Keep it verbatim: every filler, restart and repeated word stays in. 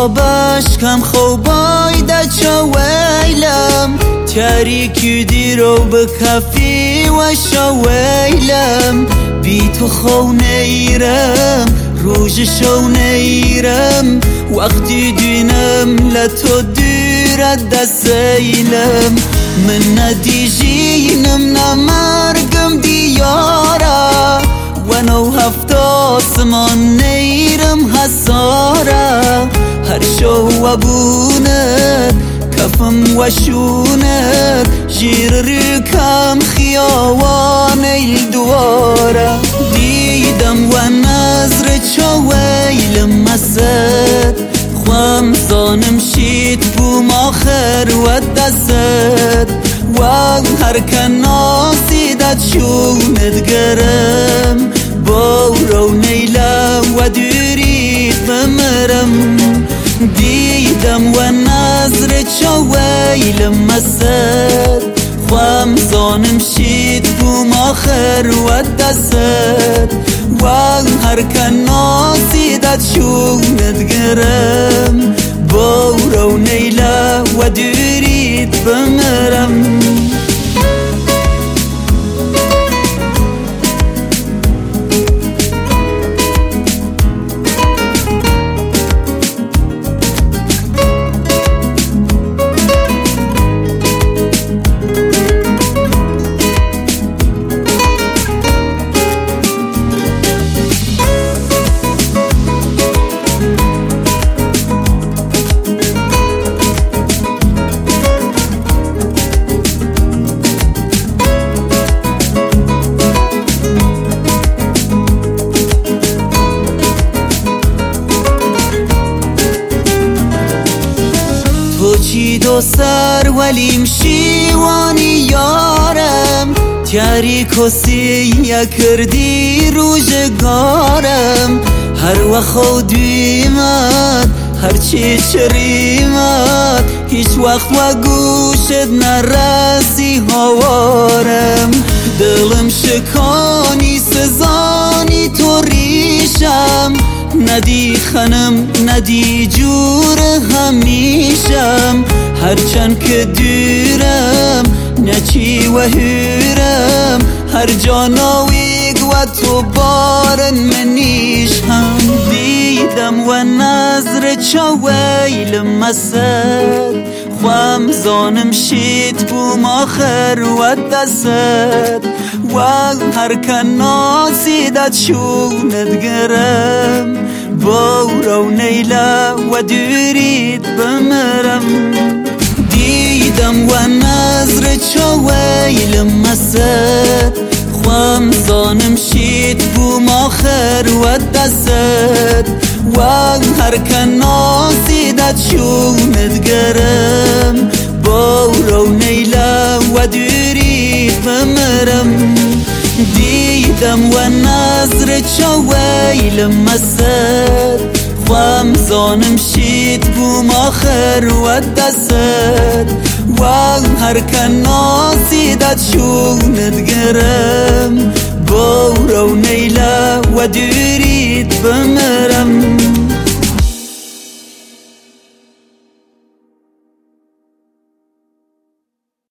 خوابش کم خوابای دا چاویلم تاریکی دیرو به کفی و شاویلم بی تو خو نیرم روز شو نیرم وقتی دینم لتو دیرد دستیلم من ندیجینم نمرگم دیارا و نو هفت آسمان نیرم حسارا هر شو و بونت کفم و شونت جیر ریکم خیاوان دوارا دیدم و نظر چاویلم مسد خوام زانم شید بوم آخر و دست و هر کناسی داد شوند گرم بورو نیلا و دیرید بمرم دیدم و نظر چاویلم مسد خوام زانم شید بوم آخر و دست و هر کناسی داد شوند گرم بورو نیلا و دیرید بمرم چی دو سر ولیم شیوانی یارم تاریک و سیه کردی روزگارم هر وقت دیمت هر چی چریمت هیچ وقت و گوشت نرسی هوارم دلم شکانی سزانی تو ریشم ندی خنم ندی جور همیشم هرچند که دیرم نچی و هیرم هر جاناویگ و تو بارن منیش هم دیدم و نظر چاویلم مسد خوام زانم شید بوم آخر و دست و هر کناسی داد شوند گرم بورو نیلا و دیرید بمرم دیدم و نظر چاویلم مسد خوام زانم شید بوم آخر و دست و هر کناسی داد شوند گرم بورو نیلا و دیرید بمرم دیدم و نظر چاویلم مسد خوام زانم شید بوم آخر و دست و هر کناسی داد شوند گرم بورو نیلا و دیرید بمرم